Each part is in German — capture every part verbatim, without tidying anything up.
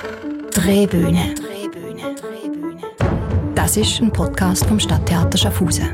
Drehbühne. Das ist ein Podcast vom Stadttheater Schaffhausen.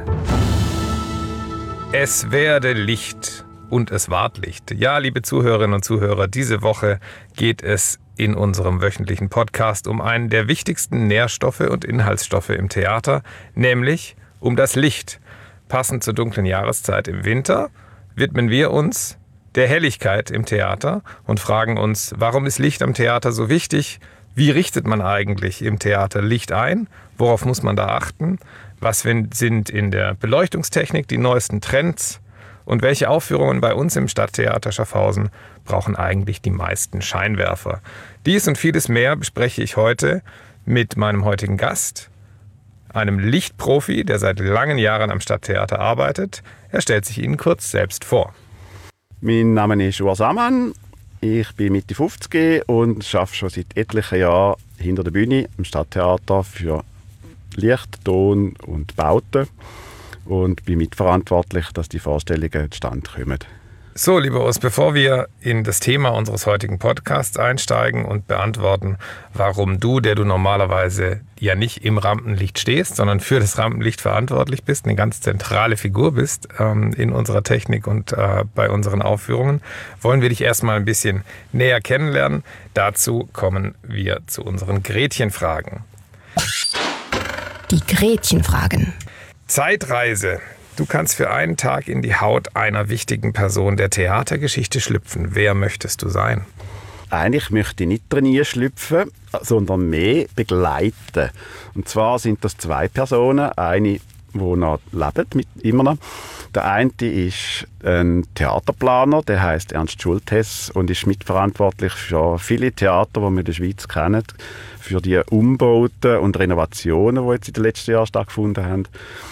Es werde Licht und es ward Licht. Ja, liebe Zuhörerinnen und Zuhörer, diese Woche geht es in unserem wöchentlichen Podcast um einen der wichtigsten Nährstoffe und Inhaltsstoffe im Theater, nämlich um das Licht. Passend zur dunklen Jahreszeit im Winter widmen wir uns der Helligkeit im Theater und fragen uns, warum ist Licht am Theater so wichtig? Wie richtet man eigentlich im Theater Licht ein? Worauf muss man da achten? Was sind in der Beleuchtungstechnik die neuesten Trends? Und welche Aufführungen bei uns im Stadttheater Schaffhausen brauchen eigentlich die meisten Scheinwerfer? Dies und vieles mehr bespreche ich heute mit meinem heutigen Gast, einem Lichtprofi, der seit langen Jahren am Stadttheater arbeitet. Er stellt sich Ihnen kurz selbst vor. Mein Name ist Urs Amann. Ich bin Mitte fünfzig und arbeite schon seit etlichen Jahren hinter der Bühne im Stadttheater für Licht, Ton und Bauten und bin mitverantwortlich, dass die Vorstellungen zustande kommen. So, lieber Urs, bevor wir in das Thema unseres heutigen Podcasts einsteigen und beantworten, warum du, der du normalerweise ja nicht im Rampenlicht stehst, sondern für das Rampenlicht verantwortlich bist, eine ganz zentrale Figur bist ähm, in unserer Technik und äh, bei unseren Aufführungen, wollen wir dich erstmal ein bisschen näher kennenlernen. Dazu kommen wir zu unseren Gretchenfragen. Die Gretchenfragen. Zeitreise. Du kannst für einen Tag in die Haut einer wichtigen Person der Theatergeschichte schlüpfen. Wer möchtest du sein? Eigentlich möchte ich nicht trainieren schlüpfen, sondern mehr begleiten. Und zwar sind das zwei Personen. Eine, die noch lebt, mit, immer noch. Der eine ist ein Theaterplaner, der heißt Ernst Schultes und ist mitverantwortlich für viele Theater, die wir in der Schweiz kennen, für die Umbauten und Renovationen, die jetzt in den letzten Jahren stattgefunden haben.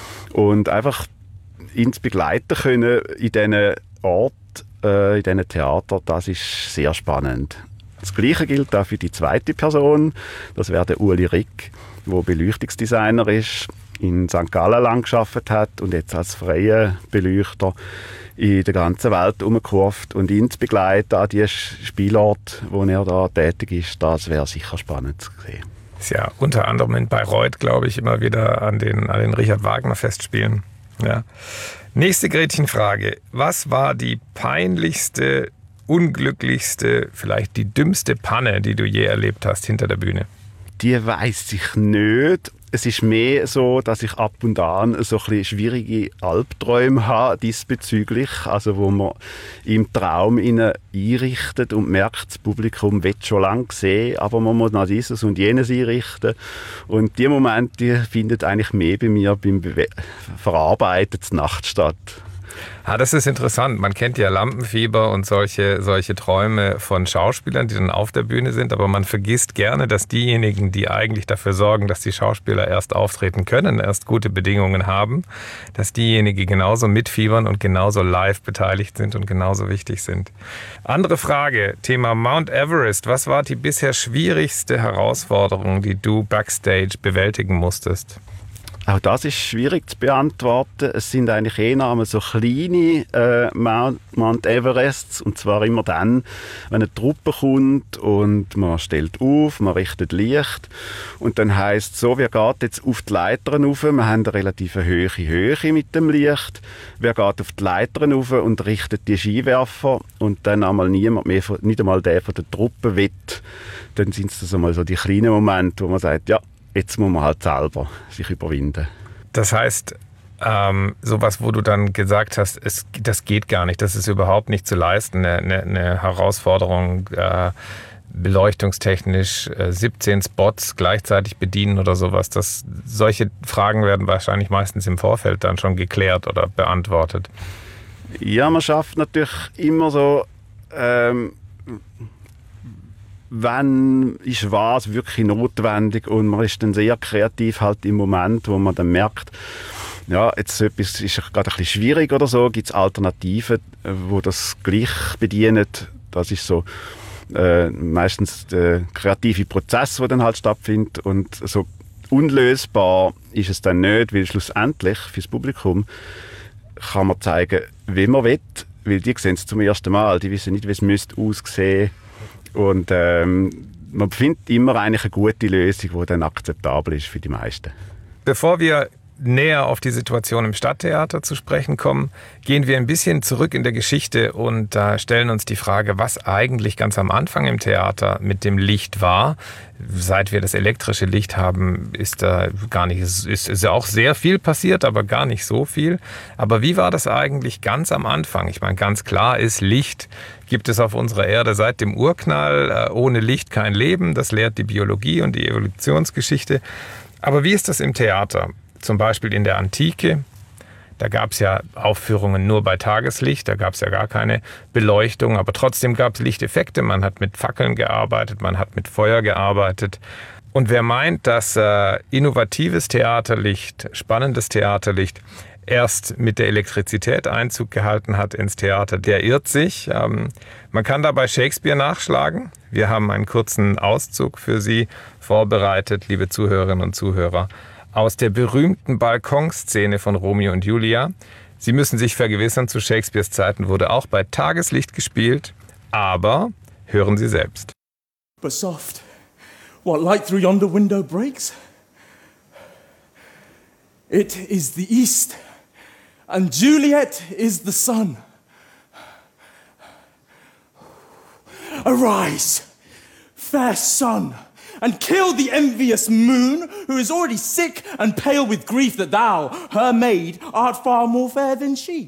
Und einfach ins begleiten können in diesen Orten, äh, in diesen Theatern, das ist sehr spannend. Das Gleiche gilt auch für die zweite Person. Das wäre der Uli Rick, der Beleuchtungsdesigner ist, in Sankt Gallen lang gearbeitet hat und jetzt als freier Beleuchter in der ganzen Welt herumkurft. Und ihn zu begleiten an die Spielort, wo er da tätig ist, das wäre sicher spannend zu sehen. Ist ja unter anderem in Bayreuth, glaube ich, immer wieder an den, an den Richard Wagner Festspielen. Ja. Nächste Gretchenfrage. Was war die peinlichste, unglücklichste, vielleicht die dümmste Panne, die du je erlebt hast hinter der Bühne? Die weiss ich nicht. Es ist mehr so, dass ich ab und an so ein bisschen schwierige Albträume habe diesbezüglich, also wo man im Traum innen einrichtet und merkt, das Publikum will schon lange sehen, aber man muss noch dieses und jenes einrichten. Und die Momente die finden eigentlich mehr bei mir beim Be- Verarbeiten der Nacht statt. Ah, das ist interessant. Man kennt ja Lampenfieber und solche, solche Träume von Schauspielern, die dann auf der Bühne sind, aber man vergisst gerne, dass diejenigen, die eigentlich dafür sorgen, dass die Schauspieler erst auftreten können, erst gute Bedingungen haben, dass diejenigen genauso mitfiebern und genauso live beteiligt sind und genauso wichtig sind. Andere Frage, Thema Mount Everest. Was war die bisher schwierigste Herausforderung, die du backstage bewältigen musstest? Auch das ist schwierig zu beantworten. Es sind eigentlich eher einmal so kleine äh, Mount, Mount Everests. Und zwar immer dann, wenn eine Truppe kommt und man stellt auf, man richtet Licht. Und dann heisst es so, wer geht jetzt auf die Leitern rauf? Wir haben eine relativ hohe Höhe mit dem Licht. Wer geht auf die Leitern rauf und richtet die Skiwerfer? Und dann einmal niemand mehr, nicht einmal der von der Truppe will. Dann sind es einmal so die kleinen Momente, wo man sagt, ja, jetzt muss man halt selber sich überwinden. Das heißt, ähm, sowas, wo du dann gesagt hast, es, das geht gar nicht, das ist überhaupt nicht zu leisten, eine, eine, eine Herausforderung, äh, beleuchtungstechnisch äh, siebzehn Spots gleichzeitig bedienen oder sowas. Das, solche Fragen werden wahrscheinlich meistens im Vorfeld dann schon geklärt oder beantwortet. Ja, man schafft natürlich immer so, ähm, wann ist was wirklich notwendig und man ist dann sehr kreativ halt im Moment, wo man dann merkt, ja, jetzt etwas ist gerade ein bisschen schwierig oder so, gibt es Alternativen, wo das gleich bedienen. Das ist so äh, meistens der kreative Prozess, der dann halt stattfindet und so unlösbar ist es dann nicht, weil schlussendlich fürs Publikum kann man zeigen, wie man will, weil die sehen es zum ersten Mal, die wissen nicht, wie es müsste aussehen. Und ähm, man findet immer eigentlich eine gute Lösung, die dann akzeptabel ist für die meisten. Bevor wir näher auf die Situation im Stadttheater zu sprechen kommen, gehen wir ein bisschen zurück in der Geschichte und äh, stellen uns die Frage, was eigentlich ganz am Anfang im Theater mit dem Licht war. Seit wir das elektrische Licht haben, ist da gar nicht, ist, ist ja auch sehr viel passiert, aber gar nicht so viel. Aber wie war das eigentlich ganz am Anfang? Ich meine, ganz klar ist, Licht gibt es auf unserer Erde seit dem Urknall. Äh, ohne Licht kein Leben. Das lehrt die Biologie und die Evolutionsgeschichte. Aber wie ist das im Theater? Zum Beispiel in der Antike, da gab es ja Aufführungen nur bei Tageslicht, da gab es ja gar keine Beleuchtung, aber trotzdem gab es Lichteffekte. Man hat mit Fackeln gearbeitet, man hat mit Feuer gearbeitet. Und wer meint, dass äh, innovatives Theaterlicht, spannendes Theaterlicht erst mit der Elektrizität Einzug gehalten hat ins Theater, der irrt sich. Ähm, man kann da bei Shakespeare nachschlagen. Wir haben einen kurzen Auszug für Sie vorbereitet, liebe Zuhörerinnen und Zuhörer, aus der berühmten Balkonszene von Romeo und Julia. Sie müssen sich vergewissern, zu Shakespeares Zeiten wurde auch bei Tageslicht gespielt, aber hören Sie selbst. But soft, what light through yonder window breaks? It is the east, and Juliet is the sun. Arise, fair sun, and kill the envious moon, who is already sick and pale with grief that thou, her maid, art far more fair than she.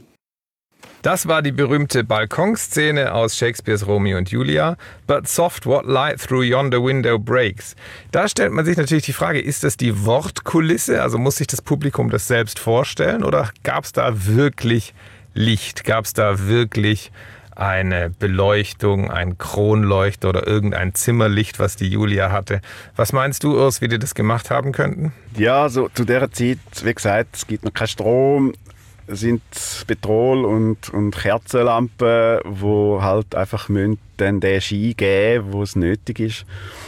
Das war die berühmte Balkonszene aus Shakespeares Romeo und Julia. But soft what light through yonder window breaks. Da stellt man sich natürlich die Frage, ist das die Wortkulisse? Also muss sich das Publikum das selbst vorstellen? Oder gab es da wirklich Licht? Gab es da wirklich eine Beleuchtung, ein Kronleuchter oder irgendein Zimmerlicht, was die Julia hatte? Was meinst du, Urs, wie die das gemacht haben könnten? Ja, so zu dieser Zeit, wie gesagt, es gibt noch keinen Strom, es sind Petrol- und, und Kerzenlampen, die halt einfach müssen dann den Schein geben, wo es nötig ist.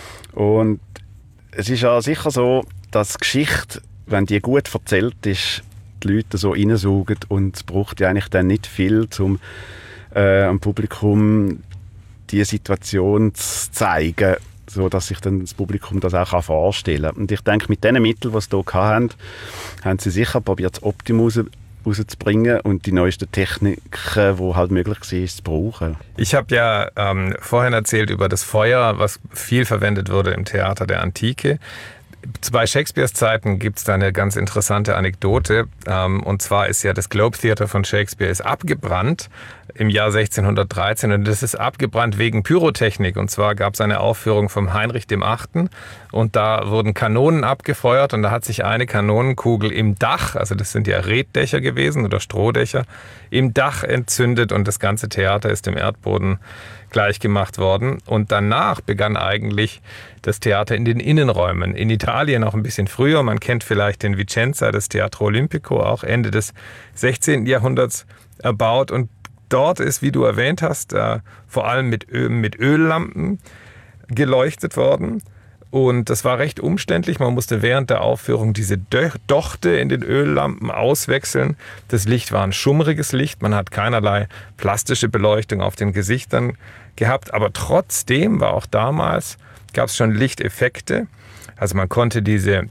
Und es ist ja sicher so, dass Geschichte, wenn die gut erzählt ist, die Leute so reinsaugen, und es braucht ja eigentlich dann nicht viel, um Äh, am Publikum diese Situation zu zeigen, sodass sich dann das Publikum das auch vorstellen kann. Und ich denke, mit den Mitteln, die sie hier hatten, haben sie sicher probiert, das Optimum rauszubringen und die neuesten Techniken, die halt möglich waren, zu brauchen. Ich habe ja ähm, vorhin erzählt über das Feuer, was viel verwendet wurde im Theater der Antike. Bei Shakespeares Zeiten gibt es da eine ganz interessante Anekdote. Ähm, und zwar ist ja das Globe Theatre von Shakespeare ist abgebrannt im Jahr sechzehnhundertdreizehn. Und das ist abgebrannt wegen Pyrotechnik. Und zwar gab es eine Aufführung vom Heinrich dem Achten. Und da wurden Kanonen abgefeuert. Und da hat sich eine Kanonenkugel im Dach, also das sind ja Reetdächer gewesen oder Strohdächer, im Dach entzündet. Und das ganze Theater ist dem Erdboden gleichgemacht worden. Und danach begann eigentlich das Theater in den Innenräumen. In Italien auch ein bisschen früher. Man kennt vielleicht den Vicenza, das Teatro Olimpico, auch Ende des sechzehnten Jahrhunderts erbaut. Und dort ist, wie du erwähnt hast, äh, vor allem mit, Ö- mit Öllampen geleuchtet worden. Und das war recht umständlich. Man musste während der Aufführung diese Dochte in den Öllampen auswechseln. Das Licht war ein schummriges Licht. Man hat keinerlei plastische Beleuchtung auf den Gesichtern gehabt. Aber trotzdem war auch damals, gab es schon Lichteffekte. Also man konnte diese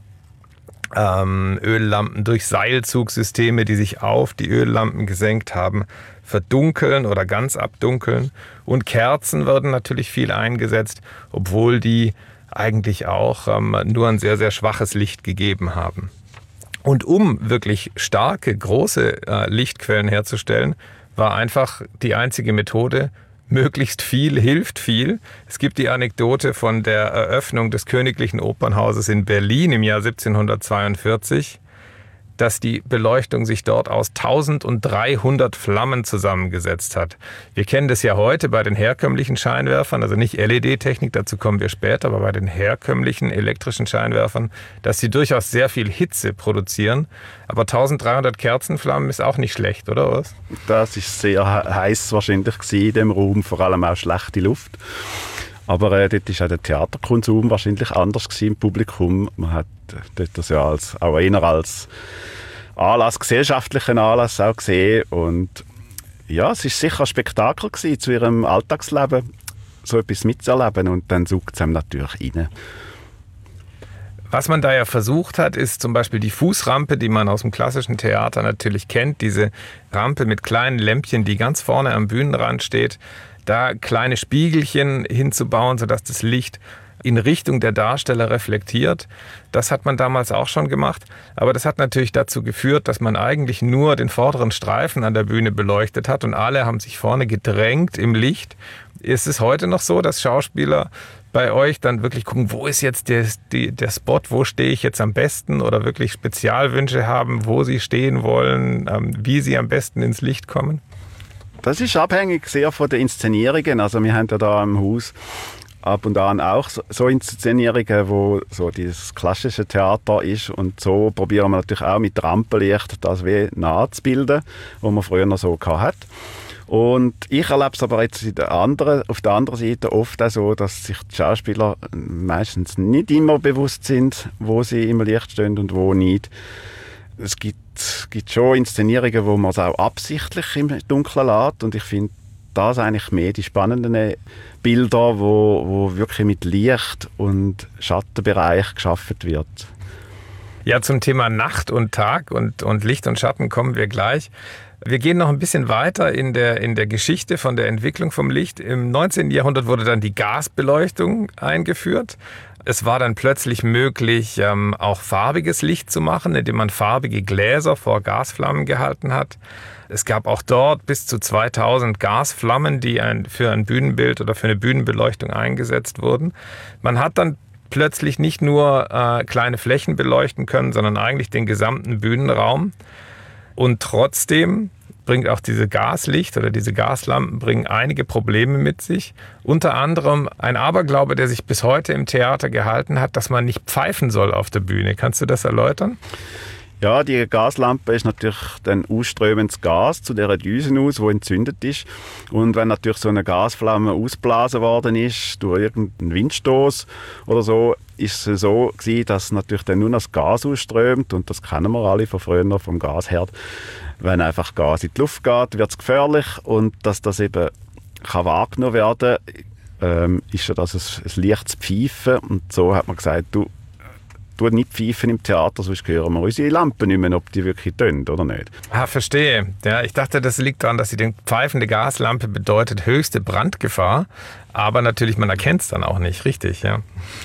ähm, Öllampen durch Seilzugsysteme, die sich auf die Öllampen gesenkt haben, verdunkeln oder ganz abdunkeln. Und Kerzen wurden natürlich viel eingesetzt, obwohl die eigentlich auch ähm, nur ein sehr, sehr schwaches Licht gegeben haben. Und um wirklich starke, große äh, Lichtquellen herzustellen, war einfach die einzige Methode, möglichst viel hilft viel. Es gibt die Anekdote von der Eröffnung des Königlichen Opernhauses in Berlin im Jahr siebzehnhundertzweiundvierzig, dass die Beleuchtung sich dort aus dreizehnhundert Flammen zusammengesetzt hat. Wir kennen das ja heute bei den herkömmlichen Scheinwerfern, also nicht L E D-Technik, dazu kommen wir später, aber bei den herkömmlichen elektrischen Scheinwerfern, dass sie durchaus sehr viel Hitze produzieren. Aber eintausenddreihundert Kerzenflammen ist auch nicht schlecht, oder was? Das ist sehr heiß wahrscheinlich gewesen in dem Raum, vor allem auch schlechte Luft. Aber äh, dort war auch der Theaterkonsum wahrscheinlich anders gewesen im Publikum. Man hat dort das ja als, auch eher als Anlass, gesellschaftlichen Anlass auch gesehen. Und ja, es war sicher ein Spektakel gewesen zu ihrem Alltagsleben. so etwas mitzuerleben und dann saugt es einem natürlich rein. Was man da ja versucht hat, ist zum Beispiel die Fußrampe, die man aus dem klassischen Theater natürlich kennt. Diese Rampe mit kleinen Lämpchen, die ganz vorne am Bühnenrand steht. Da kleine Spiegelchen hinzubauen, sodass das Licht in Richtung der Darsteller reflektiert. Das hat man damals auch schon gemacht. Aber das hat natürlich dazu geführt, dass man eigentlich nur den vorderen Streifen an der Bühne beleuchtet hat und alle haben sich vorne gedrängt im Licht. Ist es heute noch so, dass Schauspieler bei euch dann wirklich gucken, wo ist jetzt der, die, der Spot, wo stehe ich jetzt am besten oder wirklich Spezialwünsche haben, wo sie stehen wollen, ähm, wie sie am besten ins Licht kommen? Das ist abhängig sehr von den Inszenierungen. Also wir haben ja da im Haus ab und an auch so Inszenierungen, wo so dieses klassische Theater ist und so probieren wir natürlich auch mit Rampenlicht das wie nachzubilden, was man früher noch so hatte. Und ich erlebe es aber jetzt in der anderen, auf der anderen Seite oft auch so, dass sich die Schauspieler meistens nicht immer bewusst sind, wo sie im Licht stehen und wo nicht. Es gibt, gibt schon Inszenierungen, wo man es auch absichtlich im Dunkeln lässt und ich finde das eigentlich mehr die spannenden Bilder, wo, wo wirklich mit Licht und Schattenbereich geschaffen wird. Ja, zum Thema Nacht und Tag und, und Licht und Schatten kommen wir gleich. Wir gehen noch ein bisschen weiter in der, in der Geschichte von der Entwicklung vom Licht. Im neunzehnten Jahrhundert wurde dann die Gasbeleuchtung eingeführt. Es war dann plötzlich möglich, ähm, auch farbiges Licht zu machen, indem man farbige Gläser vor Gasflammen gehalten hat. Es gab auch dort bis zu zweitausend Gasflammen, die ein, für ein Bühnenbild oder für eine Bühnenbeleuchtung eingesetzt wurden. Man hat dann plötzlich nicht nur äh, kleine Flächen beleuchten können, sondern eigentlich den gesamten Bühnenraum. Und trotzdem bringt auch diese Gaslicht oder diese Gaslampen bringen einige Probleme mit sich. Unter anderem ein Aberglaube, der sich bis heute im Theater gehalten hat, dass man nicht pfeifen soll auf der Bühne. Kannst du das erläutern? Ja, die Gaslampe ist natürlich dann ausströmendes Gas zu dieser Düse aus, die entzündet ist. Und wenn natürlich so eine Gasflamme ausgeblasen worden ist durch irgendeinen Windstoß oder so, ist es so gewesen, dass natürlich dann nur noch das Gas ausströmt. Und das kennen wir alle von früher vom Gasherd. Wenn einfach Gas in die Luft geht, wird es gefährlich. Und dass das eben kann wahrgenommen werden kann, ähm, ist ja das ein, ein leichtes Pfeifen. Und so hat man gesagt, du, tu nicht pfeifen im Theater, sonst hören wir unsere Lampen nicht mehr, ob die wirklich tönen oder nicht. Ah, verstehe. Ja, ich dachte, das liegt daran, dass sie den pfeifende Gaslampe bedeutet höchste Brandgefahr. Aber natürlich, man erkennt es dann auch nicht, richtig, ja.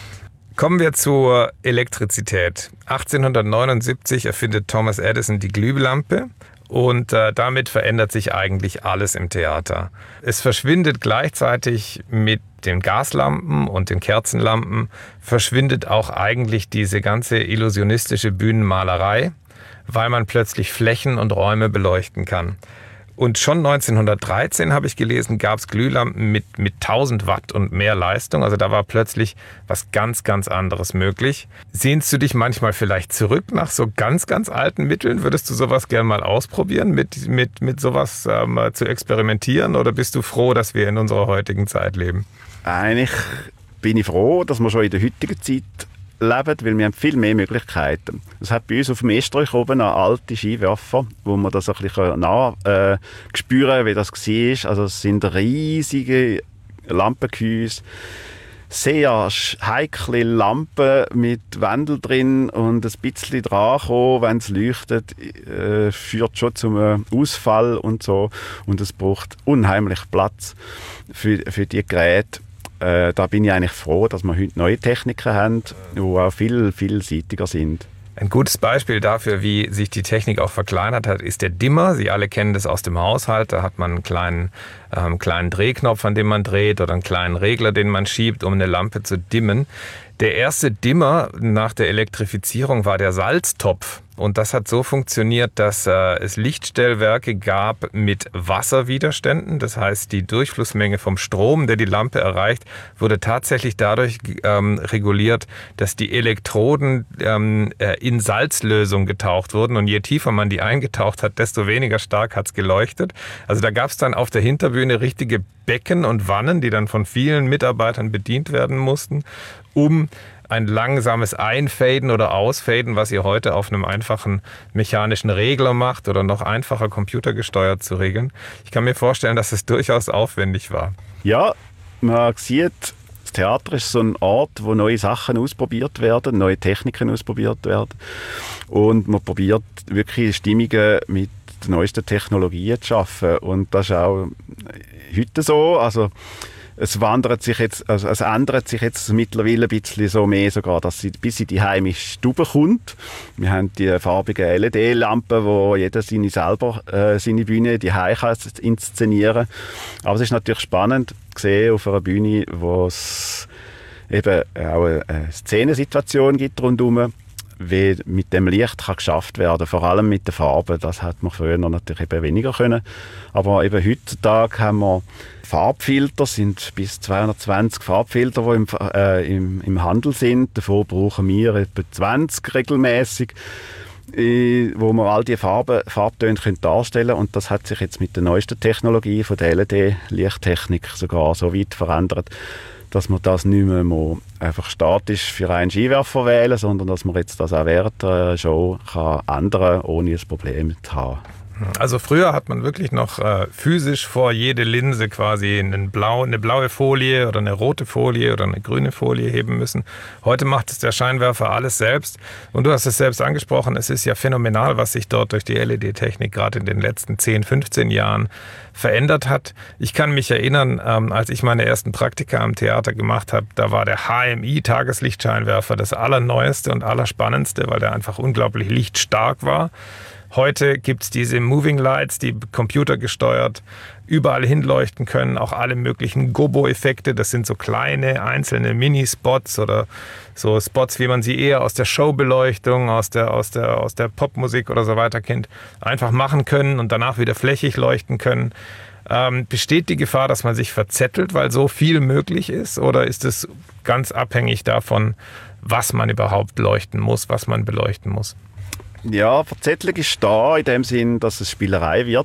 Kommen wir zur Elektrizität. achtzehnhundertneunundsiebzig erfindet Thomas Edison die Glühlampe. Und äh, damit verändert sich eigentlich alles im Theater. Es verschwindet gleichzeitig mit den Gaslampen und den Kerzenlampen, verschwindet auch eigentlich diese ganze illusionistische Bühnenmalerei, weil man plötzlich Flächen und Räume beleuchten kann. Und schon neunzehnhundertdreizehn, habe ich gelesen, gab es Glühlampen mit, mit tausend Watt und mehr Leistung. Also da war plötzlich was ganz, ganz anderes möglich. Sehnst du dich manchmal vielleicht zurück nach so ganz, ganz alten Mitteln? Würdest du sowas gerne mal ausprobieren, mit, mit, mit sowas ähm, zu experimentieren? Oder bist du froh, dass wir in unserer heutigen Zeit leben? Eigentlich bin ich froh, dass wir schon in der heutigen Zeit leben, weil wir haben viel mehr Möglichkeiten. Es hat bei uns auf dem Estrich oben eine alte Skiwerfer, wo man das ein bisschen nah äh, spüren, wie das war. Also es sind riesige Lampengehäuse, sehr heikle Lampen mit Wändeln drin und ein bisschen dran kommen, wenn es leuchtet, äh, führt schon zum Ausfall und so. Und es braucht unheimlich Platz für, für die Geräte. Äh, da bin ich eigentlich froh, dass wir heute neue Techniken haben, die auch viel vielseitiger sind. Ein gutes Beispiel dafür, wie sich die Technik auch verkleinert hat, ist der Dimmer. Sie alle kennen das aus dem Haushalt. Da hat man einen kleinen, ähm, kleinen Drehknopf, an dem man dreht, oder einen kleinen Regler, den man schiebt, um eine Lampe zu dimmen. Der erste Dimmer nach der Elektrifizierung war der Salztopf. Und das hat so funktioniert, dass äh, es Lichtstellwerke gab mit Wasserwiderständen. Das heißt, die Durchflussmenge vom Strom, der die Lampe erreicht, wurde tatsächlich dadurch ähm, reguliert, dass die Elektroden ähm, äh, in Salzlösung getaucht wurden. Und je tiefer man die eingetaucht hat, desto weniger stark hat es geleuchtet. Also da gab es dann auf der Hinterbühne richtige Becken und Wannen, die dann von vielen Mitarbeitern bedient werden mussten, um ein langsames Einfaden oder Ausfaden, was ihr heute auf einem einfachen mechanischen Regler macht oder noch einfacher computergesteuert zu regeln. Ich kann mir vorstellen, dass es durchaus aufwendig war. Ja, man sieht, das Theater ist so ein Ort, wo neue Sachen ausprobiert werden, neue Techniken ausprobiert werden. Und man probiert wirklich Stimmungen mit den neuesten Technologien zu schaffen. Und das ist auch heute so. Also es wandert sich jetzt, also es ändert sich jetzt mittlerweile ein bisschen so mehr sogar, dass sie bis in die heimische Stube kommt. Wir haben die farbigen L E D-Lampen, wo jeder seine selber äh, seine Bühne die Heim kann inszenieren. Aber es ist natürlich spannend zu sehen auf einer Bühne, wo es eben auch eine Szenensituation gibt rundherum, wie mit dem Licht kann geschafft werden, vor allem mit den Farben. Das hat man früher natürlich eben weniger können. Aber eben heutzutage haben wir Farbfilter, sind bis zweihundertzwanzig Farbfilter, die im, äh, im, im Handel sind. Davon brauchen wir etwa zwanzig regelmäßig, äh, wo wir all die Farben, Farbtöne können darstellen können. Und das hat sich jetzt mit der neuesten Technologie von der L E D-Lichttechnik sogar so weit verändert, dass man das nicht mehr mal einfach statisch für einen Skiwerfer wählen, sondern dass man jetzt das auch während der Show kann ändern, ohne ein Problem zu haben. Also früher hat man wirklich noch äh, physisch vor jede Linse quasi einen Blau, eine blaue Folie oder eine rote Folie oder eine grüne Folie heben müssen. Heute macht es der Scheinwerfer alles selbst. Und du hast es selbst angesprochen, es ist ja phänomenal, was sich dort durch die L E D-Technik gerade in den letzten zehn, fünfzehn Jahren verändert hat. Ich kann mich erinnern, ähm, als ich meine ersten Praktika am Theater gemacht habe, da war der H M I-Tageslichtscheinwerfer das allerneueste und allerspannendste, weil der einfach unglaublich lichtstark war. Heute gibt es diese Moving Lights, die computergesteuert überall hinleuchten können, auch alle möglichen Gobo-Effekte. Das sind so kleine, einzelne Mini-Spots oder so Spots, wie man sie eher aus der Showbeleuchtung, aus der, aus der, aus der Popmusik oder so weiter kennt, einfach machen können und danach wieder flächig leuchten können. Ähm, besteht die Gefahr, dass man sich verzettelt, weil so viel möglich ist? Oder ist es ganz abhängig davon, was man überhaupt leuchten muss, was man beleuchten muss? Ja, Verzettelung ist da in dem Sinn, dass es Spielerei wird.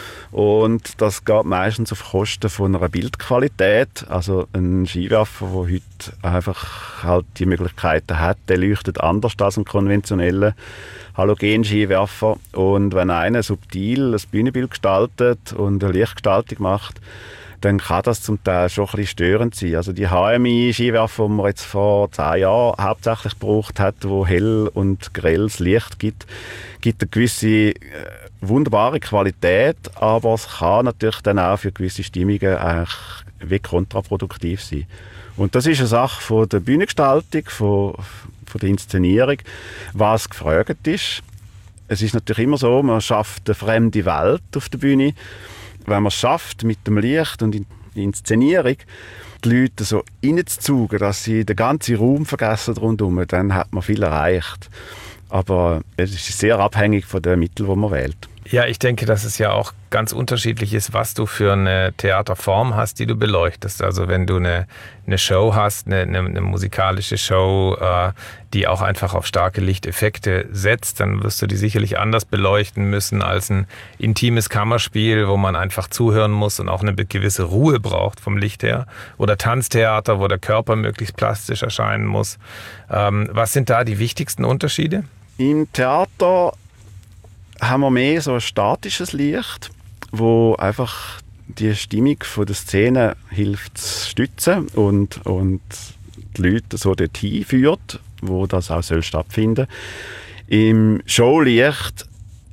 Und das geht meistens auf Kosten von einer Bildqualität. Also ein Skiwerfer, der heute einfach halt die Möglichkeiten hat, der leuchtet anders als ein konventioneller Halogen-Skiwerfer. Und wenn einer subtil ein Bühnenbild gestaltet und eine Lichtgestaltung macht, dann kann das zum Teil schon ein bisschen störend sein. Also die H M I-Skiwerfer, die man jetzt vor zehn Jahren hauptsächlich gebraucht hat, wo hell und grelles Licht gibt, gibt eine gewisse äh, wunderbare Qualität, aber es kann natürlich dann auch für gewisse Stimmungen eigentlich wie kontraproduktiv sein. Und das ist eine Sache von der Bühnengestaltung, von, von der Inszenierung, was gefragt ist. Es ist natürlich immer so, man schafft eine fremde Welt auf der Bühne. Wenn man es schafft, mit dem Licht und in der Inszenierung die Leute so reinzuzugen, dass sie den ganzen Raum vergessen rundherum, dann hat man viel erreicht. Aber es ist sehr abhängig von den Mitteln, die man wählt. Ja, ich denke, dass es ja auch ganz unterschiedlich ist, was du für eine Theaterform hast, die du beleuchtest. Also wenn du eine, eine Show hast, eine, eine, eine musikalische Show, äh, die auch einfach auf starke Lichteffekte setzt, dann wirst du die sicherlich anders beleuchten müssen als ein intimes Kammerspiel, wo man einfach zuhören muss und auch eine gewisse Ruhe braucht vom Licht her. Oder Tanztheater, wo der Körper möglichst plastisch erscheinen muss. Ähm, was sind da die wichtigsten Unterschiede? Im Theater haben wir mehr so ein statisches Licht, wo einfach die Stimmung von der Szene hilft zu stützen und, und die Leute so dorthin führt, wo das auch soll stattfinden. Im Showlicht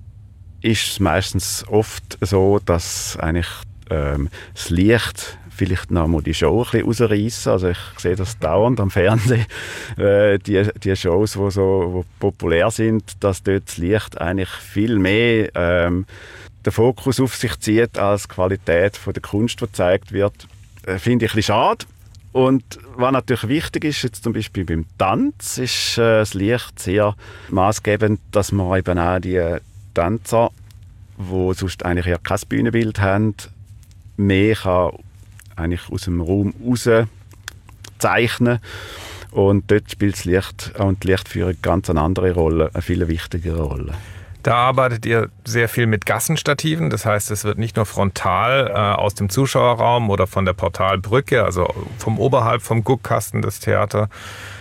ist es meistens oft so, dass eigentlich ähm, das Licht vielleicht noch mal die Show ein bisschen rausreissen. Also ich sehe das dauernd am Fernsehen, äh, die, die Shows, die so wo populär sind, dass dort das Licht eigentlich viel mehr ähm, den Fokus auf sich zieht als die Qualität von der Kunst, die gezeigt wird. Äh, finde ich ein bisschen schade. Und was natürlich wichtig ist, jetzt zum Beispiel beim Tanz, ist äh, das Licht sehr maßgebend, dass man eben auch die Tänzer, die sonst eigentlich ja kein Bühnenbild haben, mehr kann eigentlich aus dem Raum raus zeichnen. Und dort spielt das Licht und die Lichtführung ganz eine andere Rolle, eine viel wichtigere Rolle. Da arbeitet ihr sehr viel mit Gassenstativen, das heißt, es wird nicht nur frontal äh, aus dem Zuschauerraum oder von der Portalbrücke, also vom oberhalb vom Guckkasten des Theaters,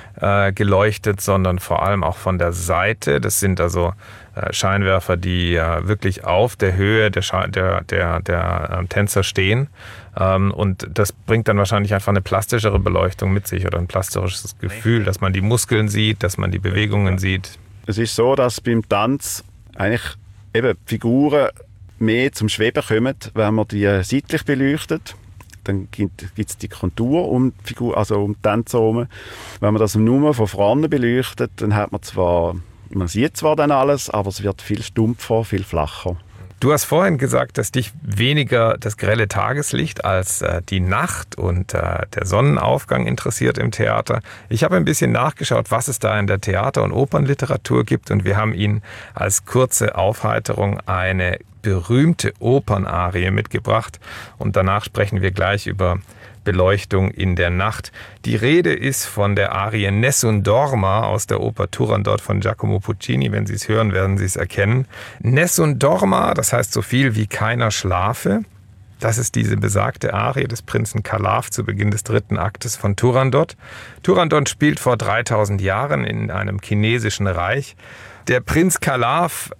äh, geleuchtet, sondern vor allem auch von der Seite. Das sind also äh, Scheinwerfer, die äh, wirklich auf der Höhe der, Sche- der, der, der äh, Tänzer stehen. Ähm, und das bringt dann wahrscheinlich einfach eine plastischere Beleuchtung mit sich oder ein plastisches Gefühl, dass man die Muskeln sieht, dass man die Bewegungen sieht. Es ist so, dass beim Tanz eigentlich eben die Figuren mehr zum Schweben kommen, wenn man die seitlich beleuchtet. Dann gibt es die Kontur um die Figur, also um die Tänzer herum. Wenn man das nur von vorne beleuchtet, dann hat man zwar, man sieht zwar dann alles, aber es wird viel stumpfer, viel flacher. Du hast vorhin gesagt, dass dich weniger das grelle Tageslicht als äh, die Nacht und äh, der Sonnenaufgang interessiert im Theater. Ich habe ein bisschen nachgeschaut, was es da in der Theater- und Opernliteratur gibt, und wir haben Ihnen als kurze Aufheiterung eine berühmte Opernarie mitgebracht, und danach sprechen wir gleich über Beleuchtung in der Nacht. Die Rede ist von der Arie Nessun Dorma aus der Oper Turandot von Giacomo Puccini. Wenn Sie es hören, werden Sie es erkennen. Nessun Dorma, das heißt so viel wie keiner schlafe. Das ist diese besagte Arie des Prinzen Calaf zu Beginn des dritten Aktes von Turandot. Turandot spielt vor dreitausend Jahren in einem chinesischen Reich. Der Prinz Calaf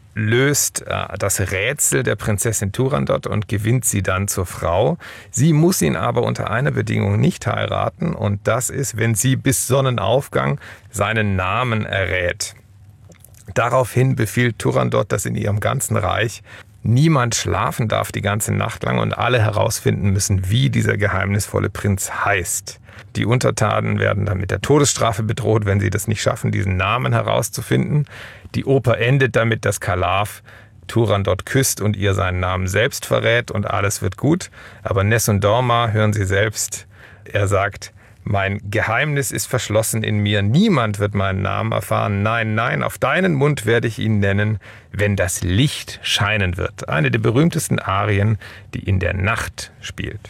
löst äh, das Rätsel der Prinzessin Turandot und gewinnt sie dann zur Frau. Sie muss ihn aber unter einer Bedingung nicht heiraten, und das ist, wenn sie bis Sonnenaufgang seinen Namen errät. Daraufhin befiehlt Turandot, dass in ihrem ganzen Reich niemand schlafen darf die ganze Nacht lang und alle herausfinden müssen, wie dieser geheimnisvolle Prinz heißt. Die Untertanen werden dann mit der Todesstrafe bedroht, wenn sie das nicht schaffen, diesen Namen herauszufinden. Die Oper endet damit, dass Calaf Turandot küsst und ihr seinen Namen selbst verrät, und alles wird gut. Aber Nessun Dorma, hören Sie selbst, er sagt: Mein Geheimnis ist verschlossen in mir, niemand wird meinen Namen erfahren. Nein, nein, auf deinen Mund werde ich ihn nennen, wenn das Licht scheinen wird. Eine der berühmtesten Arien, die in der Nacht spielt.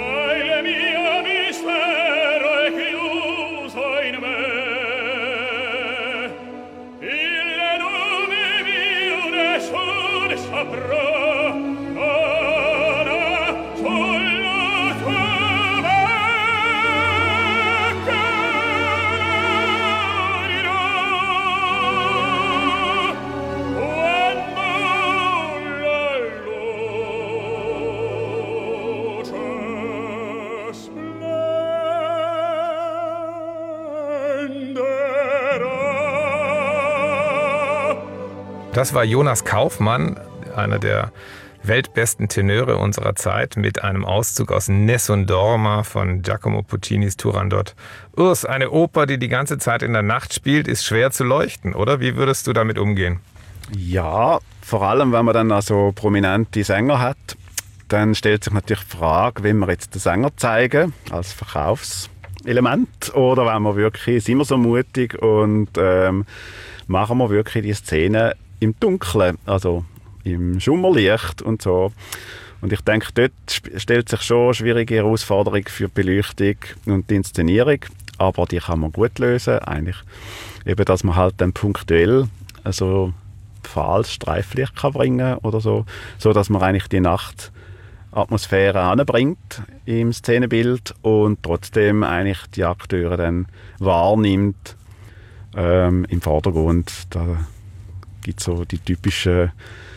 Das war Jonas Kaufmann, einer der weltbesten Tenöre unserer Zeit, mit einem Auszug aus Nessun Dorma von Giacomo Puccinis Turandot. Urs, eine Oper, die die ganze Zeit in der Nacht spielt, ist schwer zu leuchten, oder? Wie würdest du damit umgehen? Ja, vor allem, wenn man dann also prominente Sänger hat, dann stellt sich natürlich die Frage, wenn wir jetzt den Sänger zeigen als Verkaufselement, oder wenn wir wirklich, sind wir so mutig und ähm, machen wir wirklich die Szene im Dunkeln, also im Schummerlicht und so. Und ich denke, dort stellt sich schon eine schwierige Herausforderung für die Beleuchtung und die Inszenierung, aber die kann man gut lösen, eigentlich. Eben, dass man halt dann punktuell also fahles Streiflicht kann bringen oder so, so dass man eigentlich die Nachtatmosphäre anbringt im Szenenbild und trotzdem eigentlich die Akteure dann wahrnimmt ähm, im Vordergrund. Da gibt es so die typischen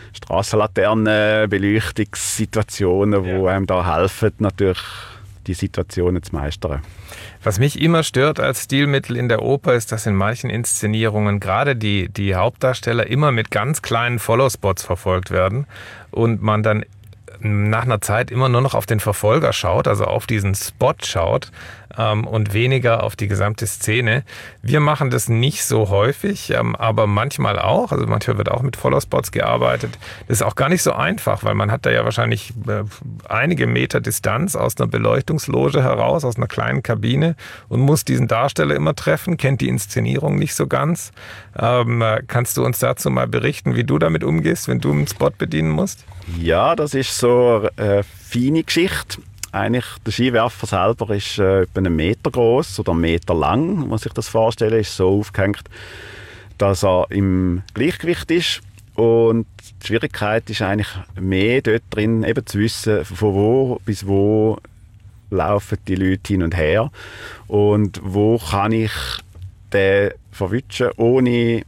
Strassenlaternen-Beleuchtungssituationen, die ja. einem da helfen, natürlich die Situationen zu meistern. Was mich immer stört als Stilmittel in der Oper ist, dass in manchen Inszenierungen gerade die, die Hauptdarsteller immer mit ganz kleinen Followspots verfolgt werden und man dann nach einer Zeit immer nur noch auf den Verfolger schaut, also auf diesen Spot schaut ähm, und weniger auf die gesamte Szene. Wir machen das nicht so häufig, ähm, aber manchmal auch. Also manchmal wird auch mit Followspots gearbeitet. Das ist auch gar nicht so einfach, weil man hat da ja wahrscheinlich äh, einige Meter Distanz aus einer Beleuchtungsloge heraus, aus einer kleinen Kabine und muss diesen Darsteller immer treffen, kennt die Inszenierung nicht so ganz. Ähm, kannst du uns dazu mal berichten, wie du damit umgehst, wenn du einen Spot bedienen musst? Ja, das ist so eine feine Geschichte. Eigentlich, der Skiwerfer selber ist äh, etwa einen Meter groß oder einen Meter lang, muss ich das vorstellen. Ist so aufgehängt, dass er im Gleichgewicht ist. Und die Schwierigkeit ist eigentlich mehr dort drin, eben zu wissen, von wo bis wo laufen die Leute hin und her und wo kann ich den verwischen, ohne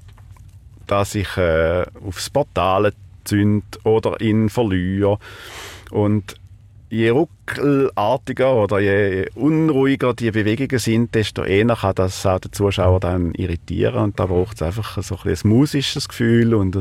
dass ich äh, aufs Portal zünde oder ihn verliere. Und je ruckelartiger oder je unruhiger die Bewegungen sind, desto eher kann das auch den Zuschauer dann irritieren. Und da braucht es einfach so ein, ein musisches Gefühl und ein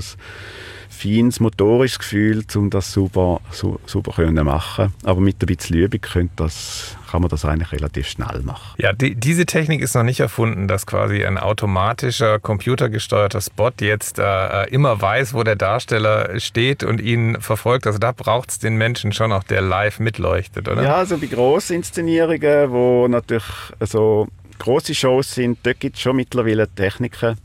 feines motorisches Gefühl, um das sauber, so, sauber können machen. Aber mit ein bisschen Übung könnte das, kann man das eigentlich relativ schnell machen. Ja, die, diese Technik ist noch nicht erfunden, dass quasi ein automatischer, computergesteuerter Spot jetzt äh, immer weiß, wo der Darsteller steht und ihn verfolgt. Also da braucht es den Menschen schon auch, der live mitleuchtet, oder? Ja, also bei Grossinszenierungen, wo natürlich so grosse Shows sind, dort gibt es schon mittlerweile Techniken,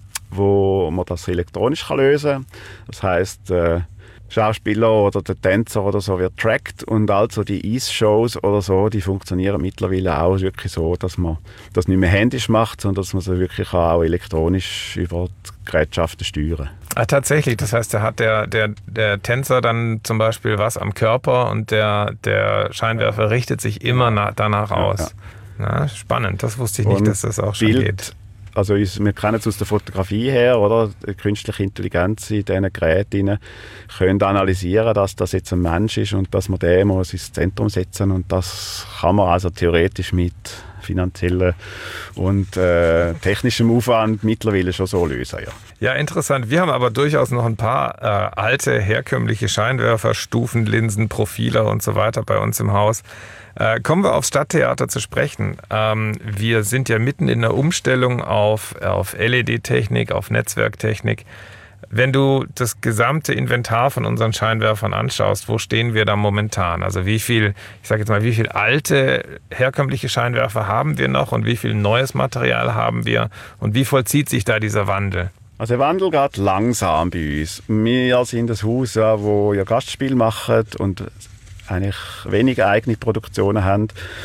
wo man das elektronisch kann lösen kann. Das heisst, äh, Schauspieler oder der Tänzer oder so wird tracked und also die Ease-Shows oder so, die funktionieren mittlerweile auch wirklich so, dass man das nicht mehr händisch macht, sondern dass man sie wirklich auch elektronisch über die Gerätschaften steuern. Ah, tatsächlich, das heißt, da hat der, der, der Tänzer dann zum Beispiel was am Körper und der, der Scheinwerfer richtet sich immer na, danach aus. Ja, ja. Na, spannend, das wusste ich nicht, und dass das auch schon Bild, geht. Also wir kennen es aus der Fotografie her, oder? Die künstliche Intelligenz in diesen Geräten können analysieren, dass das jetzt ein Mensch ist und dass man den muss ins Zentrum setzen, und das kann man also theoretisch mit finanziellem und äh, technischem Aufwand mittlerweile schon so lösen. Ja. Ja, interessant. Wir haben aber durchaus noch ein paar äh, alte, herkömmliche Scheinwerfer, Stufenlinsen, Profiler und so weiter bei uns im Haus. Äh, kommen wir aufs Stadttheater zu sprechen. Ähm, wir sind ja mitten in der Umstellung auf, auf L E D-Technik, auf Netzwerktechnik. Wenn du das gesamte Inventar von unseren Scheinwerfern anschaust, wo stehen wir da momentan? Also wie viel, ich sage jetzt mal, wie viel alte, herkömmliche Scheinwerfer haben wir noch und wie viel neues Material haben wir und wie vollzieht sich da dieser Wandel? Also der Wandel geht langsam bei uns. Wir sind das Haus, ja, wo ja Gastspiele machen und eigentlich wenige eigene Produktionen haben.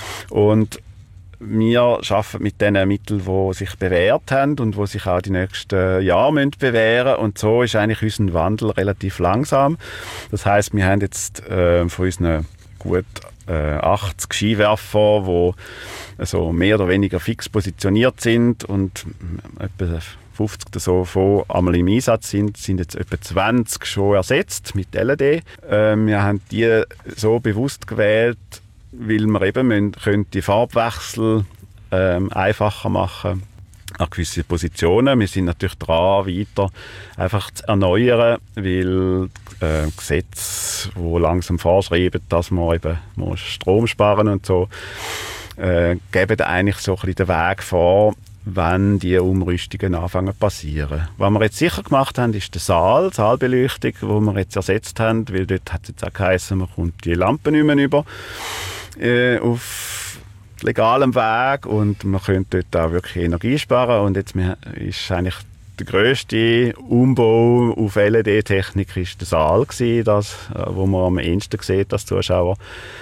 Und wir arbeiten mit den Mitteln, die sich bewährt haben und die sich auch die nächsten Jahre bewähren müssen. Und so ist eigentlich unser Wandel relativ langsam. Das heisst, wir haben jetzt äh, von unseren gut äh, achtzig Skiwerfer, die also mehr oder weniger fix positioniert sind und etwa fünfzig oder so von einmal im Einsatz sind, sind jetzt etwa zwanzig schon ersetzt mit L E D. Äh, wir haben die so bewusst gewählt, weil wir eben müssen, können die Farbwechsel ähm, einfacher machen an gewisse Positionen. Wir sind natürlich dran, weiter einfach zu erneuern, weil äh, Gesetze, die langsam vorschreiben, dass man eben muss Strom sparen und so, äh, geben eigentlich so ein bisschen den Weg vor, wenn die Umrüstungen anfangen zu passieren. Was wir jetzt sicher gemacht haben, ist der Saal, die Saalbeleuchtung, die wir jetzt ersetzt haben, weil dort hat es jetzt auch geheißen, man kommt die Lampen nicht mehr über äh, auf legalem Weg und man könnte dort auch wirklich Energie sparen. Und jetzt ist eigentlich der grösste Umbau auf L E D-Technik ist der Saal gewesen, das, wo man am ehesten sieht als Zuschauer.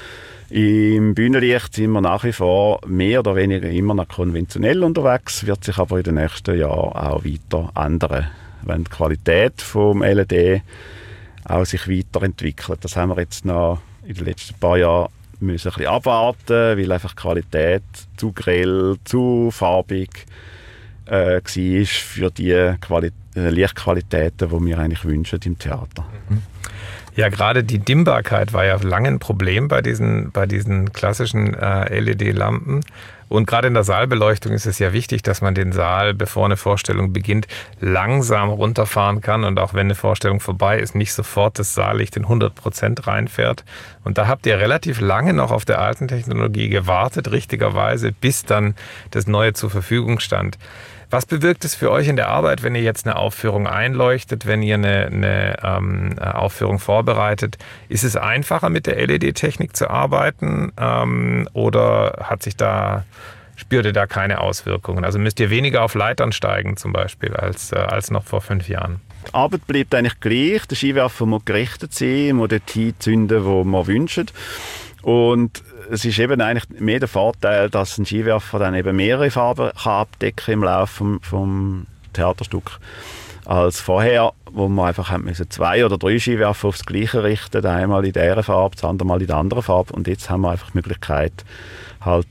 Im Bühnenlicht sind wir nach wie vor mehr oder weniger immer noch konventionell unterwegs, wird sich aber in den nächsten Jahren auch weiter ändern, wenn die Qualität vom L E D auch sich weiterentwickelt. Das haben wir jetzt noch in den letzten paar Jahren müssen ein bisschen abwarten, weil einfach die Qualität zu grell, zu farbig äh, war für die Quali- äh, Lichtqualitäten, die wir eigentlich wünschen im Theater. Mhm. Ja, gerade die Dimmbarkeit war ja lange ein Problem bei diesen, bei diesen klassischen äh, L E D-Lampen. Und gerade in der Saalbeleuchtung ist es ja wichtig, dass man den Saal, bevor eine Vorstellung beginnt, langsam runterfahren kann und auch wenn eine Vorstellung vorbei ist, nicht sofort das Saallicht in hundert Prozent reinfährt. Und da habt ihr relativ lange noch auf der alten Technologie gewartet, richtigerweise, bis dann das Neue zur Verfügung stand. Was bewirkt es für euch in der Arbeit, wenn ihr jetzt eine Aufführung einleuchtet, wenn ihr eine, eine ähm, Aufführung vorbereitet? Ist es einfacher, mit der L E D-Technik zu arbeiten ähm, oder hat sich da, spürt ihr da keine Auswirkungen? Also müsst ihr weniger auf Leitern steigen zum Beispiel als, äh, als noch vor fünf Jahren? Die Arbeit bleibt eigentlich gleich. Der Skiwerfer muss gerichtet sein, muss dort hinzünden, wo man wünscht. Und es ist eben eigentlich mehr der Vorteil, dass ein Skiwerfer dann eben mehrere Farben kann abdecken im Laufe vom, vom Theaterstück als vorher, wo man einfach haben müssen zwei oder drei Skiwerfer aufs Gleiche richten, einmal in dieser Farbe, das andere Mal in der anderen Farbe. Und jetzt haben wir einfach die Möglichkeit, halt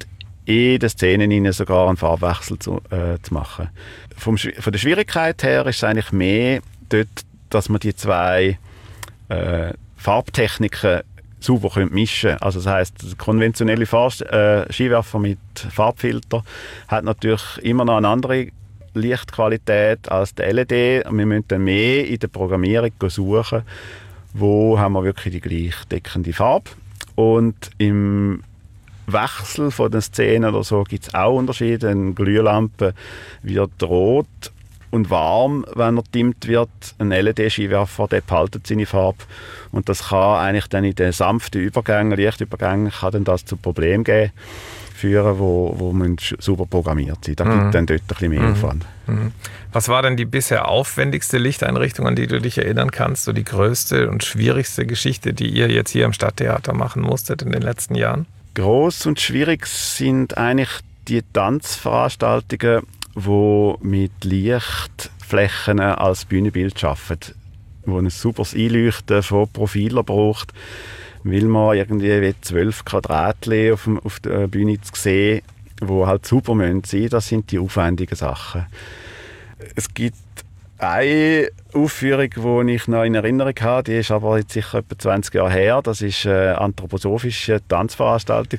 in den Szenen sogar einen Farbwechsel zu, äh, zu machen. Vom, von der Schwierigkeit her ist es eigentlich mehr dort, dass man die zwei äh, Farbtechniken sauber mischen können. Also das heisst, der konventionelle Fahr- äh, Skiwerfer mit Farbfilter hat natürlich immer noch eine andere Lichtqualität als der L E D. Wir müssen dann mehr in der Programmierung suchen, wo haben wir wirklich die gleich deckende Farbe. Und im Wechsel von den Szenen oder so gibt es auch Unterschiede. Eine Glühlampe wird rot und warm, wenn er dimmt wird. Ein L E D-Skiwerfer, der behaltet seine Farbe. Und das kann eigentlich dann in den sanften Übergängen, Lichtübergängen, kann dann das zu Problemen geben, führen, wo, wo man super programmiert sind. Da mhm. gibt dann dort ein bisschen mehr mhm. Aufwand. Mhm. Was war denn die bisher aufwendigste Lichteinrichtung, an die du dich erinnern kannst? So die größte und schwierigste Geschichte, die ihr jetzt hier am Stadttheater machen musstet in den letzten Jahren? Gross und schwierig sind eigentlich die Tanzveranstaltungen, die mit Lichtflächen als Bühnenbild arbeiten, wo ein sauberes Einleuchten von Profilen braucht, weil man irgendwie zwölf Quadratchen auf, auf der Bühne zu sehen, die halt super sein müssen. Das sind die aufwendigen Sachen. Es gibt eine Aufführung, die ich noch in Erinnerung habe, die ist aber jetzt sicher etwa zwanzig Jahre her. Das war eine anthroposophische Tanzveranstaltung,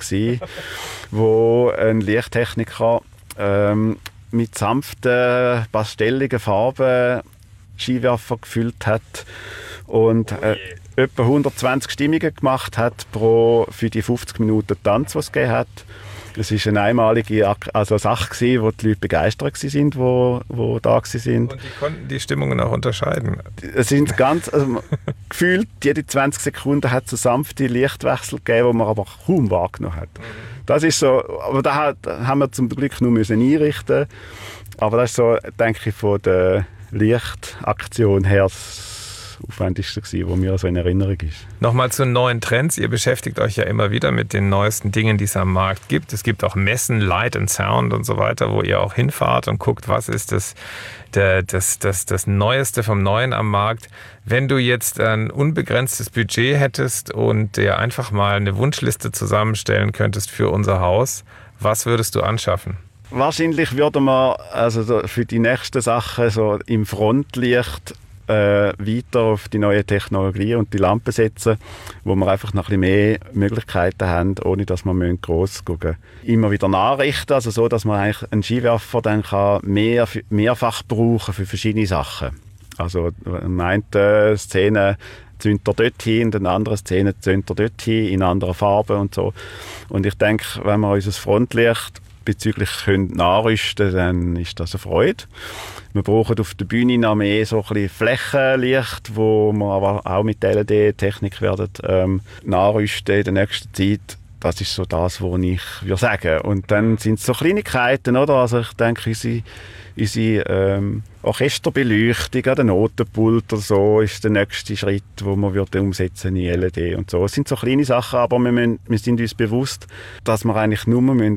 wo ein Lichttechniker ähm, mit sanften, pastelligen Farben Skiwerfer gefüllt hat und äh, etwa hundertzwanzig Stimmungen gemacht hat pro, für die fünfzig Minuten Tanz, die es gegeben hat. Es war eine einmalige also Sache, gewesen, wo die Leute begeistert waren, die wo, wo da waren. Und die konnten die Stimmungen auch unterscheiden? Es sind ganz, also, gefühlt, jede zwanzig Sekunden hat es so sanfte Lichtwechsel gegeben, die man aber kaum wahrgenommen hat. Das ist so, aber da hat, haben wir zum Glück nur müssen einrichten. Aber das ist so, denke ich, von der Lichtaktion her das Aufwendigste gewesen, was mir so in Erinnerung ist. Nochmal zu neuen Trends. Ihr beschäftigt euch ja immer wieder mit den neuesten Dingen, die es am Markt gibt. Es gibt auch Messen, Light and Sound und so weiter, wo ihr auch hinfahrt und guckt, was ist das, der, das, das, das Neueste vom Neuen am Markt. Wenn du jetzt ein unbegrenztes Budget hättest und dir einfach mal eine Wunschliste zusammenstellen könntest für unser Haus, was würdest du anschaffen? Wahrscheinlich würde man also für die nächsten Sachen so im Frontlicht äh, weiter auf die neue Technologie und die Lampen setzen, wo wir einfach noch ein bisschen mehr Möglichkeiten haben, ohne dass wir gross gucken. Immer wieder nachrichten, also so, dass man eigentlich einen Skiwerfer dann kann mehr, mehrfach brauchen für verschiedene Sachen. Also eine äh, Szene zündet er dort hin, in einer anderen Szene zündet er dort hin, in anderen Farben und so. Und ich denke, wenn wir unser Frontlicht bezüglich können nachrüsten, dann ist das eine Freude. Wir brauchen auf der Bühne noch mehr so ein bisschen Flächenlicht, wo wir aber auch mit L E D-Technik werden ähm, nachrüsten in der nächsten Zeit. Das ist so das, was ich würde sagen. Und dann sind es so Kleinigkeiten, oder? Also ich denke, unsere, unsere ähm, Orchesterbeleuchtung, der Notenpult oder so ist der nächste Schritt, den wir würden umsetzen in L E D und so. Es sind so kleine Sachen, aber wir, müssen, wir sind uns bewusst, dass wir eigentlich nur müssen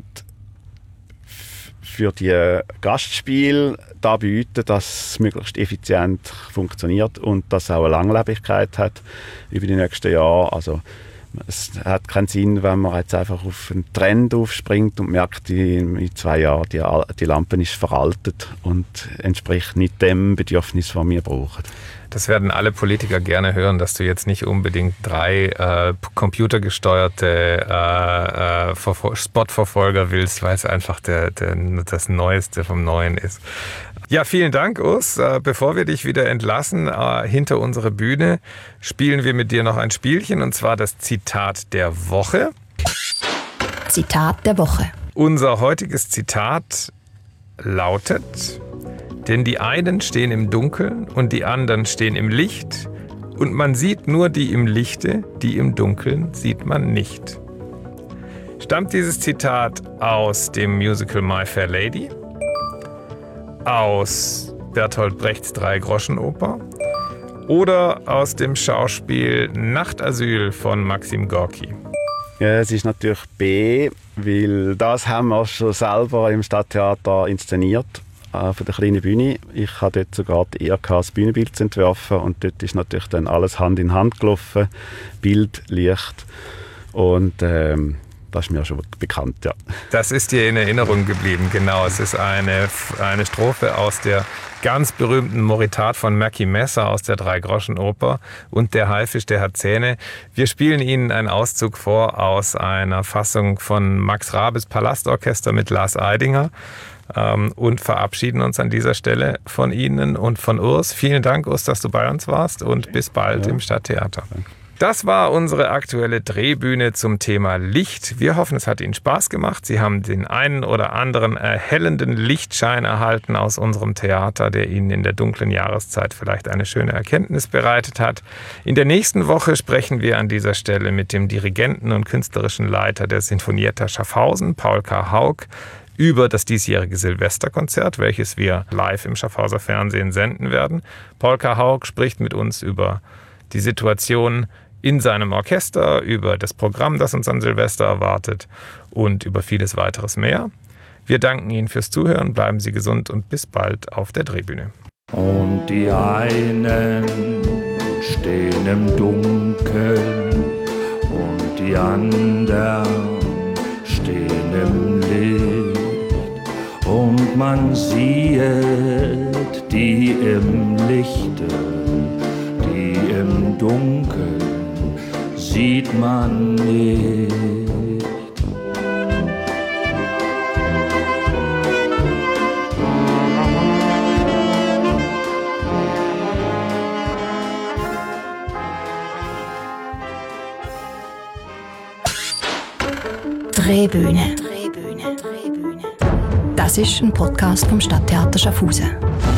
für die Gastspiele da bieten, dass es möglichst effizient funktioniert und dass es auch eine Langlebigkeit hat über die nächsten Jahre. Also es hat keinen Sinn, wenn man jetzt einfach auf einen Trend aufspringt und merkt, in zwei Jahren die, die Lampe ist veraltet und entspricht nicht dem Bedürfnis, das wir brauchen. Das werden alle Politiker gerne hören, dass du jetzt nicht unbedingt drei äh, computergesteuerte äh, äh, Spotverfolger willst, weil es einfach der, der, das Neueste vom Neuen ist. Ja, vielen Dank, Urs. Äh, bevor wir dich wieder entlassen, äh, hinter unsere Bühne, spielen wir mit dir noch ein Spielchen, und zwar das Zitat der Woche. Zitat der Woche. Unser heutiges Zitat lautet: Denn die einen stehen im Dunkeln und die anderen stehen im Licht, und man sieht nur die im Lichte, die im Dunkeln sieht man nicht. Stammt dieses Zitat aus dem Musical My Fair Lady, aus Bertolt Brechts Drei-Groschen-Oper oder aus dem Schauspiel Nachtasyl von Maxim Gorki? Ja, es ist natürlich B, weil das haben wir schon selber im Stadttheater inszeniert. Von der kleinen Bühne. Ich hatte dort sogar die Ehre, das Bühnenbild zu entwerfen, und dort ist natürlich dann alles Hand in Hand gelaufen, Bild, Licht, und ähm, Das ist mir schon bekannt, ja. Das ist dir in Erinnerung geblieben, genau. Es ist eine, eine Strophe aus der ganz berühmten Moritat von Mackie Messer aus der Drei-Groschen-Oper und der Haifisch, der hat Zähne. Wir spielen Ihnen einen Auszug vor aus einer Fassung von Max Rabes Palastorchester mit Lars Eidinger ähm, und verabschieden uns an dieser Stelle von Ihnen und von Urs. Vielen Dank, Urs, dass du bei uns warst und bis bald ja. im Stadttheater. Danke. Das war unsere aktuelle Drehbühne zum Thema Licht. Wir hoffen, es hat Ihnen Spaß gemacht. Sie haben den einen oder anderen erhellenden Lichtschein erhalten aus unserem Theater, der Ihnen in der dunklen Jahreszeit vielleicht eine schöne Erkenntnis bereitet hat. In der nächsten Woche sprechen wir an dieser Stelle mit dem Dirigenten und künstlerischen Leiter der Sinfonietta Schaffhausen, Paul K. Haug, über das diesjährige Silvesterkonzert, welches wir live im Schaffhauser Fernsehen senden werden. Paul K. Haug spricht mit uns über die Situation in seinem Orchester, über das Programm, das uns an Silvester erwartet und über vieles weiteres mehr. Wir danken Ihnen fürs Zuhören, bleiben Sie gesund und bis bald auf der Drehbühne. Und die einen stehen im Dunkeln und die anderen stehen im Licht. Und man sieht die im Lichte, die im Dunkeln sieht man nicht. Drehbühne. Das ist ein Podcast vom Stadttheater Schaffhausen.